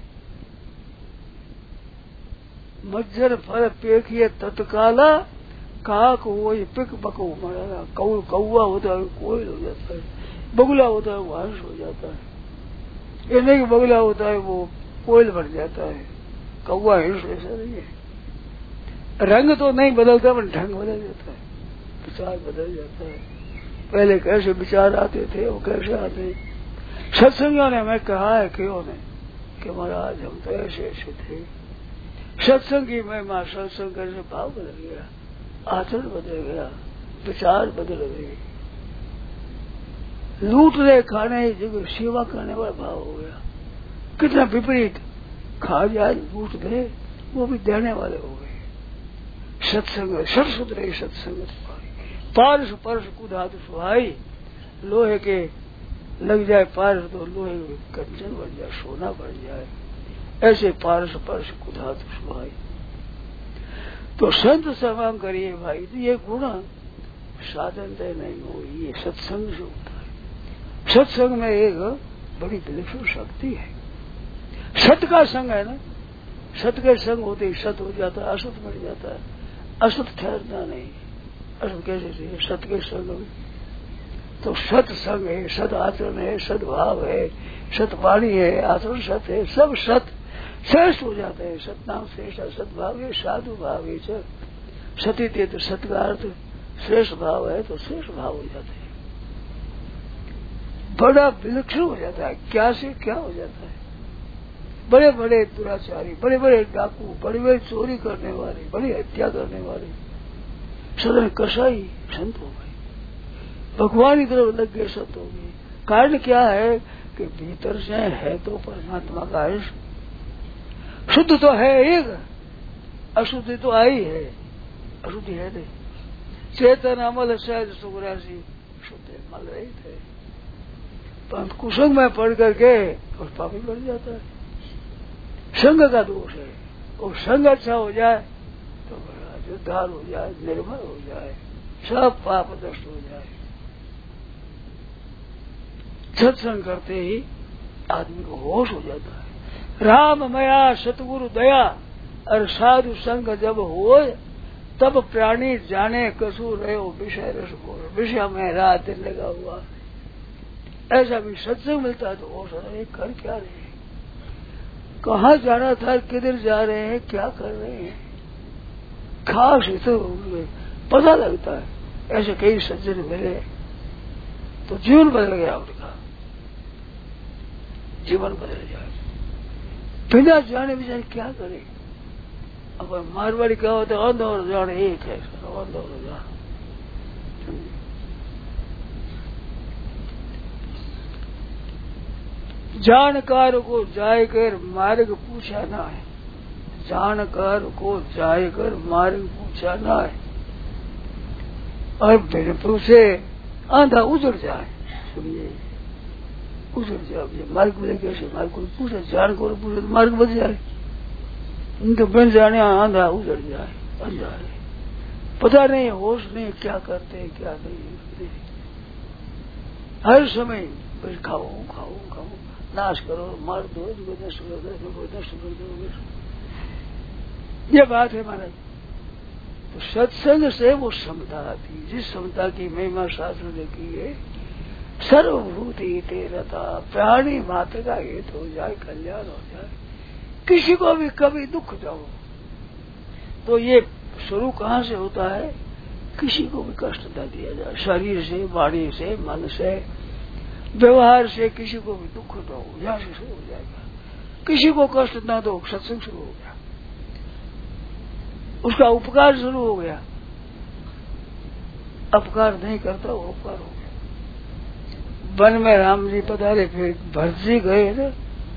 मज्जर फल पेखिए तत्काला, काक वही पिक बको मरा। कौआ होता है कोयल हो जाता है, बगुला होता है वो हंस हो जाता है। ये नहीं बगुला होता है वो कोयल बन जाता है, कौआ हंस ऐसा नहीं है। रंग तो नहीं बदलता पर ढंग बदल जाता है, विचार बदल जाता है। पहले कैसे विचार आते थे वो कैसे आते। सत्संगियों ने हमें कहा है क्यों ने कि महाराज हम तो ऐसे ऐसे थे। सत्संग की महिमा, सत्संग करने भाव बदल गया, आचरण बदल गया, विचार बदल गए। लूट रहे खाने की जगह सेवा करने वाला भाव हो गया। कितना विपरीत, खा जाए लूट दे वो भी देने वाले हो गए। सत्संग सरस्वत रही सत्संग पारस परस कुधात सुहाई। लोहे के लग जाए पारस तो लोहे कंचन बन जाए, सोना बन जाए, ऐसे पारस परस कुधात सुहाई। तो संत समागम करिए भाई, तो ये गुण साधन तय नहीं हो, ये सत्संग से होता है। सत्संग में एक बड़ी विलक्षण शक्ति है। सत का संग है ना, सत के संग होते ही सत हो जाता है, असत मिट जाता है, असत ठहरता नहीं। असत कैसे से सत के संग में तो सत्संग है, सद आचरण है, सद्भाव है, सतवाणी है, आचरण सत है, सब सत श्रेष्ठ हो जाते हैं। सतनाम श्रेष्ठ सद्भाव है, साधु भाव है, सती थे तो सत का अर्थ श्रेष्ठ भाव है तो श्रेष्ठ भाव हो जाते हैं। बड़ा विलक्षण हो जाता है, क्या से क्या हो जाता है। बड़े बड़े दुराचारी, बड़े बड़े डाकू, बड़े बड़े चोरी करने वाले, बड़ी हत्या करने वाले सदन कसाई संत हो गए, भगवान की तरफ लग गए, संत हो गए। कारण क्या है कि भीतर से है तो परमात्मा का अंश, शुद्ध तो है एक, अशुद्धि तो आई है, अशुद्धि है नहीं। चेतन अमल सहज सुख राशि शुद्ध मल रहित है, परंतु कुसंग में पढ़ करके और पापी बढ़ जाता है। संग का दोष है, और संग अच्छा हो जाए तो बड़ा उद्धार हो जाए, निर्मल हो जाए, सब पाप नष्ट हो जाए। सत्संग करते ही आदमी को होश हो जाता है। राम मया सतगुरु दया और साधु संग जब हो तब प्राणी जाने कसू रहे विषय रस बोल, विषय में रात दिन लगा हुआ। ऐसा भी सत्संग मिलता है तो होश होता है, कर क्या रहे हैं, कहाँ जाना था, किधर जा रहे हैं, क्या कर रहे हैं, खास तो पता लगता है। ऐसे कई सज्जन मिले तो जीवन बदल गया, उनका जीवन बदल जाए। बिना जाने बेचारे क्या करे। अब मारवाड़ी क्या होता है, अंध और जान एक है, अंध और जान। जानकार को जायकर मार्ग पूछा ना है, जानकार को जायकर मार्ग पूछा ना है, और बिन पूछे आंधा उजड़ जाए। सुनिए, उजड़ जाए मार्ग मिले कैसे, मार्ग को पूछे, जान को पूछे तो मार्ग बच जाए। उनके बिन जाने आंधा उजड़ जाए, अंधा है, पता नहीं, होश नहीं, क्या करते हैं क्या नहीं। हर समय बस खाओ खाओ खाओ, नाश करो, मार दो, नष्ट कर दो, नष्ट कर दो। ये बात है महाराज। तो सत्संग से वो समता आती, जिस समता की महिमा शास्त्र ने की है। सर्वभूति तेरता, प्राणी मात्र का हित हो जाए, कल्याण हो जाए, किसी को भी कभी दुख जाओ तो ये शुरू कहाँ से होता है, किसी को भी कष्ट न दिया जाए। शरीर से, वाणी से, मन से, व्यवहार से किसी को भी दुख न हो, यहाँ से शुरू हो जाएगा। किसी को कष्ट न दो, सत्संग शुरू हो गया, उसका उपकार शुरू हो गया। अपकार नहीं करता वो उपकार हो गया। वन में राम जी पधारे, फिर भरत जी गए थे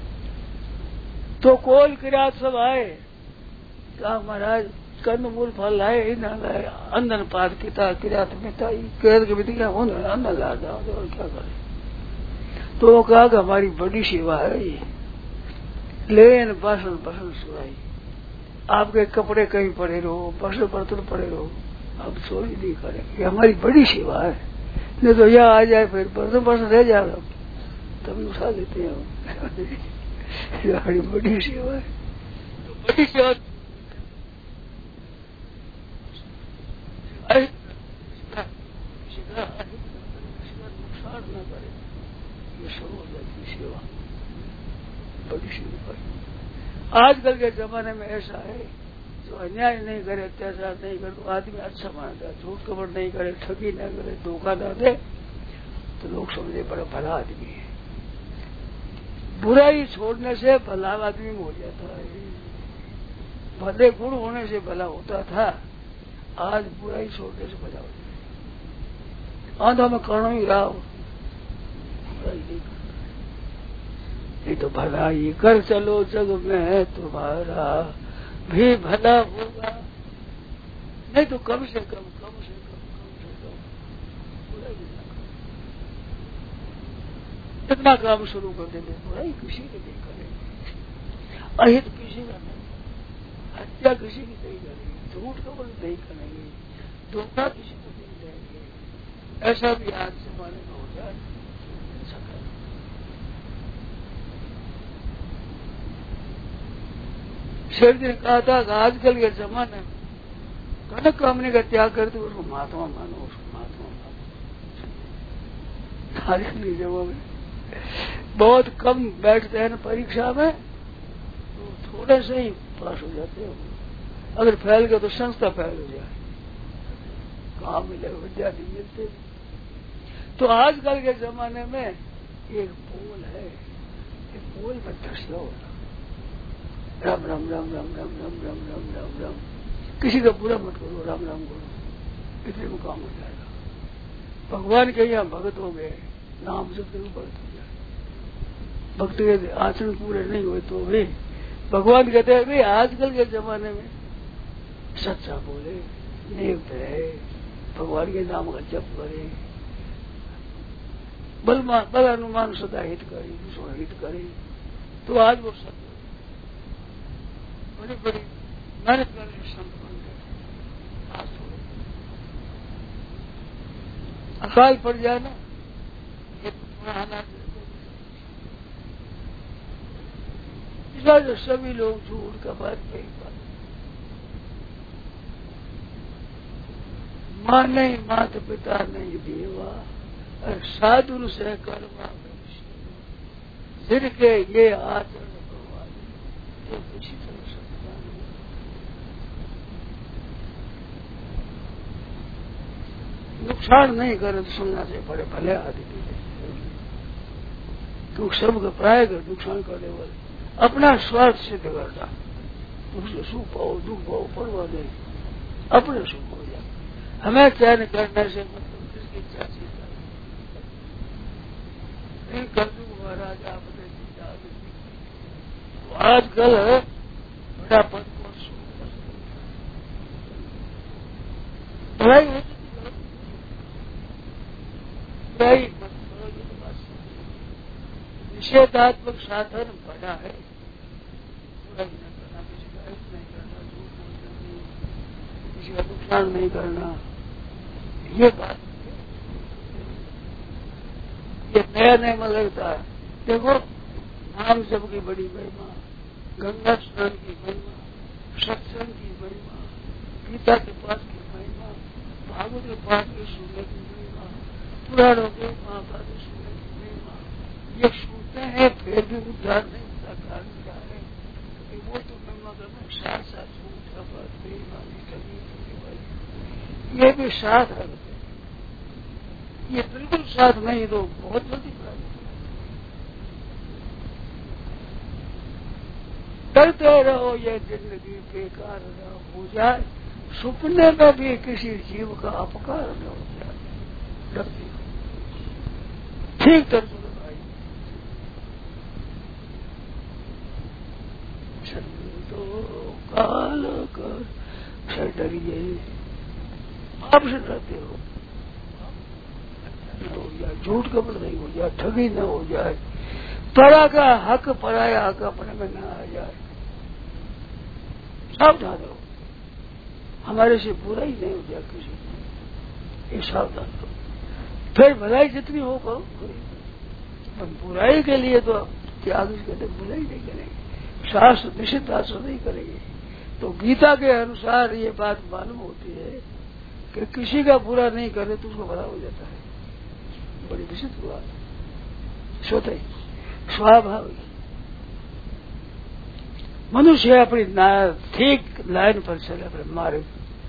तो कोल किरात सब आए, कहा महाराज कंद मूल फल लाए, ही ना लाए, अंधन पात पिता किरात पिता किरात के पिता अन्न ला जाओ, और क्या करे। तो वो कहा कि हमारी बड़ी सेवा है ये, लेन बसन बसन सुनाई, आपके कपड़े कहीं पड़े रहो, बसन बर्तन पड़े रहो, अब चोरी नहीं करेंगे, हमारी बड़ी सेवा है। नहीं तो यह आ जाए फिर बर्तन बसन रह जाएगा, तभी उठा देते हैं। हमारी बड़ी सेवा है, तो बड़ी सेवा नुकसान न करे, ये शुरू हो जाती सेवा, बड़ी सेवा। आजकल के जमाने में ऐसा है, जो अन्याय नहीं करे, अत्याचार नहीं करे तो आदमी अच्छा मानता है, झूठ खबर नहीं करे, ठगी न करे, धोखा न दे तो लोग समझे बड़ा भला आदमी है। बुराई छोड़ने से भला आदमी हो जाता है। भले गुण होने से भला होता था, आज बुराई छोड़ने से भला हो जाता है। आंधा में कर्ण ही रहा हो, नहीं तो भला ही कर चलो, जग में तुम्हारा भी भला होगा, नहीं तो कम से कम कम से कम कम से कम बुराई ना करो। इतना काम शुरू कर देंगे, बुराई किसी की नहीं करेंगे, अहित किसी का नहीं, हत्या किसी की नहीं करेंगे, झूठ खबर नहीं करेंगे, धोखा किसी को नहीं देंगे। ऐसा भी आज जमाने में हो जाए, शेर जी ने कहा था कि आजकल के जमाने में कनक कामने का त्याग करते उसको महात्मा मानो, उसको महात्मा मानो। आजकल के जमाने में बहुत कम बैठते हैं ना परीक्षा में, तो थोड़े से ही पास हो जाते हो। अगर फैल गए तो संस्था फैल हो जाए, कहाँ मिलेगा, विद्यार्थी मिलते। तो आजकल के जमाने में एक पोल है, एक पोल में धसिया होता, राम राम राम राम राम राम राम राम राम राम, किसी का बुरा मत करो, राम राम करो, इतने में काम हो जाएगा। भगवान के यहाँ भगत हो गए, नाम जब भगत हो जाए। भक्त के आचरण पूरे नहीं हुए तो भी भगवान कहते हैं भाई आजकल के जमाने में सच्चा बोले, नेक रहे, भगवान के नाम का जप करे, बल बल अनुमान सदा हित करे, दूसरा हित करे, तो आज वो सब बड़ी बड़ी मेहनत करने संत बन गए। आज थोड़े अकाल पड़ जाए ना, ये थोड़ा हालात इस बार जो सभी लोग झूठ का बात नहीं बात माँ नहीं, माता पिता नहीं देवा, और साधु से कर्मा सिर के ये आचरण भगवान जो किसी तरह सकता नहीं। नुकसान नहीं करे तो सुनना से बड़े भले आदमी है, क्योंकि सबके प्राय कर नुकसान करने वाले अपना स्वार्थ सिद्ध करता, उससे सुख पाओ दुख पाओ परवाह नहीं, अपने सुख हो जाए। हमें चयन करने से मतलब किसकी इच्छा से नहीं कर दू महाराज आपने तो आजकल बड़ा पद को पढ़ाई होती पढ़ाई मत करो, ये तो बात निषेधात्मक साधन बड़ा है। बुराई न करना, किसी का हित नहीं करना, झूठ बोलना नहीं, किसी का नुकसान नहीं करना, ये बात ये नया नया में लगता है। देखो नाम जप की बड़ी महिमा, गंगा स्नान की महिमा, सत्संग की महिमा, गीता के पाठ की महिमा, भागवत के पाठ के सुनने की महिमा, पुराणों के महाभारत सुनने की महिमा, ये सुनते हैं फिर भी उद्धार नहीं होता। कारण क्या है कि वो तो महिमा करना साथ साथ झूठा बात बेईमानी कभी ये भी साथ रखते, ये बिल्कुल साथ नहीं तो बहुत बड़ी बात करते रहो, ये जिंदगी बेकार न हो जाए, सुपने में भी किसी जीव का अपकार न हो जाए। डरती ठीक कर दो भाई, तो काल कर से डरिए, आपसे डरते हो न हो जाए, झूठ कपड़ नहीं हो जाए, ठगी न हो जाए, परा का हक पराया हक अपने में न आ जाए। सावधान रहो, हमारे से बुरा ही नहीं हो जाए किसी को, ये सावधान रहो। फिर भलाई जितनी हो करो, हम बुराई के लिए तो त्याग कहते बुराई नहीं करेंगे, शास्त्र निषिद्ध आचरण नहीं करेंगे। तो गीता के अनुसार ये बात मालूम होती है कि किसी का बुरा नहीं करे तो उसको भला हो जाता है। बड़ी विचित्र बात, स्वतः स्वाभाविक मनुष्य अपनी ठीक लाइन पर चले, अपने मार्ग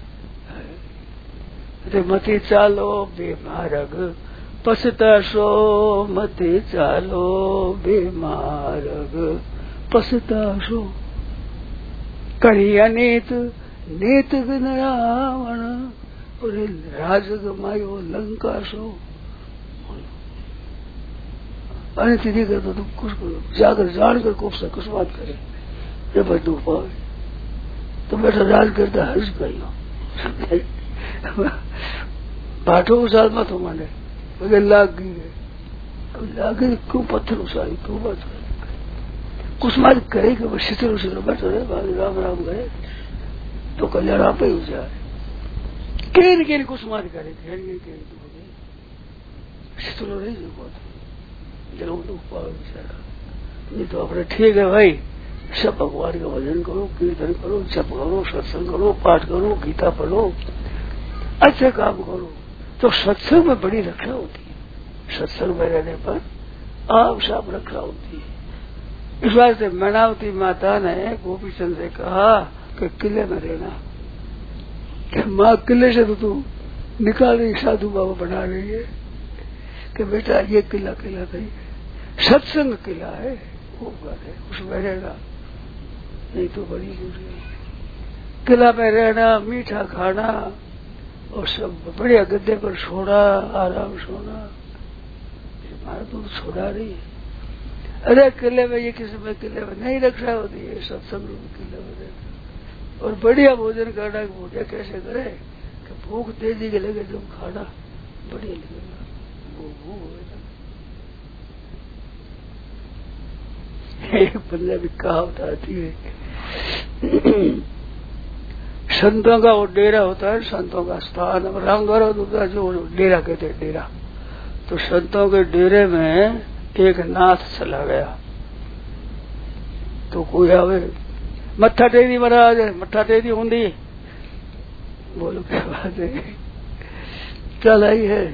मती चालो बेमार्ग पछताशो, मती चालो बेमार्ग पछताशो, करी अनीत नीत गुण रावण, और राजग मायो लंका सो। अनित नहीं करता तो कुछ जाकर जानकर कुछ से कुछ बात करे, जब दुख पावे तो बेटा राज करता हर्ष करियो। बाटो उछाल मत हो माने, मुझे लाग गई है, अब लागे क्यों पत्थर उछाली, क्यों बात करे, कुछ बात करे कि वो शीतल उछल बैठो रहे, राम राम करे तो कल्याण आप ही हो जाए। केन केन कुछ बात करे, केन केन केन शीतल रही जो बहुत जरूर दुख पावे बेचारा। नहीं तो अपने ठीक है भाई, सब भगवान का भजन करो, कीर्तन करो, जप करो, सत्संग करो, पाठ करो, गीता पढ़ो, अच्छे काम करो, तो सत्संग में बड़ी रक्षा होती है। सत्संग में रहने पर आप सब रक्षा होती है। इस बात से मैनावती माता ने गोपी चंद से कहा कि किले में रहना, कि माँ किले से तो तू निकाल रही, साधु बाबा बना रही है, कि बेटा ये किला किला नहीं है, सत्संग किला है, वो बात है, उसमें रहना, नहीं तो बड़ी बुरी। किला में रहना, मीठा खाना और सब बढ़िया गद्दे पर सोना, आराम सोना, हमारा तो छोड़ा रही है। अरे किले में ये किसी में किले में नहीं रक्षा होती है, सत्संग किले में रहना और बढ़िया भोजन करना। भोजन कैसे करे कि भूख तेजी के लगे, जब खाना बढ़िया लगेगा, वो वो एक पंजाबी कहावत आती है, संतों का वो डेरा होता है, संतों का स्थान, अब रामगढ़ होता है जो डेरा कहते हैं, डेरा। तो संतों के डेरे में एक नाथ चला गया, तो कोई आवे, मत्था टेरी महाराज, मत्था टेरी होंगी, बोलो क्या बात है, क्या लाई है,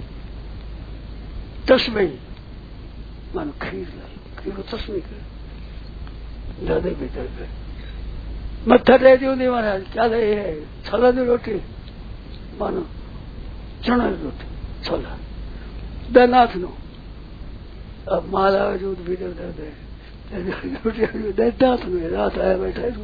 तस्मई, मानो खीर लाई, खीर तस्मई कर दादे भीतर गए, मत्था टेरी होंगी महाराज, क्या लाई है, छोला दी रोटी, मानो चना की रोटी, छोला दनाथ नो, अब माला जो भीतर दर्द है, दनाथ में रात आया बैठा है,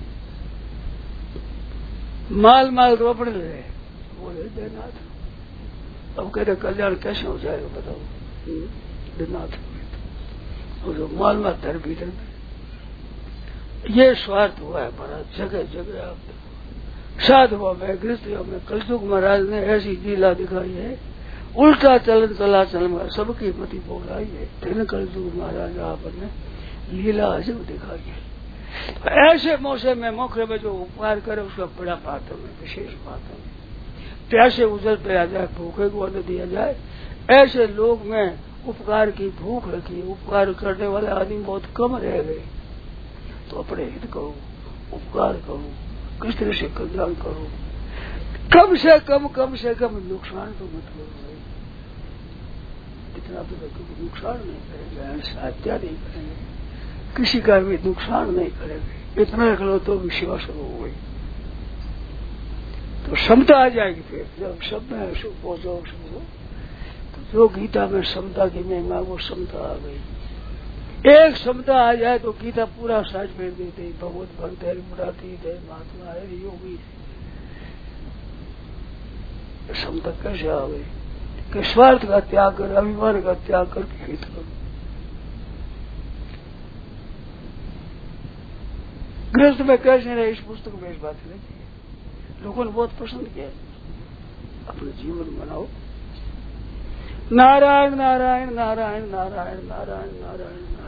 माल माल तो अपने ले, बोले दनाथ। अब कहते कल्याण कैसे हो जाएगा बताओ, दनाथ और जो माल माल धर भीतर में, ये स्वार्थ हुआ है बड़ा जगह जगह। आप साधुओं में, गृहस्थियों में कलयुग महाराज ने ऐसी लीला दिखाई है, उल्टा चलन चला चलन सबकी मति बोलाई है, तीन कलयुग महाराज आपने लीला अजब दिखाई है। ऐसे मौसम में मौके में जो उपकार करे उसका बड़ा पात्र में विशेष पात्र में, प्यासे उजल पे आ जाए, भूखे को अन्न दिया जाए, ऐसे लोग में उपकार की भूख रखी, उपकार करने वाले आदमी बहुत कम रह गए, तो अपने हित करो, उपकार करो, किस तरह से कल्याण करो, कम से कम कम से कम नुकसान तो मत करो भाई, इतना तो नुकसान नहीं करेंगे, हत्या नहीं करेंगे, किसी का भी नुकसान नहीं करेंगे, इतना करो तो विश्वास हो गई, तो समता आ जाएगी। फिर जब सब में सुख पहुंचो सुख हो, तो जो गीता में समता की महिमा वो समता आ गई। एक समता आ जाए तो गीता पूरा साज फेर देते, भगवत भक्त है, मुराती है, महात्मा है, योगी है, समता कैसे आ गई कि स्वार्थ का त्याग कर, अभिमान का त्याग करके हित करो। गृहस्थ में कैसे रहे, इस पुस्तक में इस बात नहीं की, लोगों ने बहुत पसंद किया, अपने जीवन बनाओ, नारायण नारायण नारायण नारायण नारायण नारायण नारायण।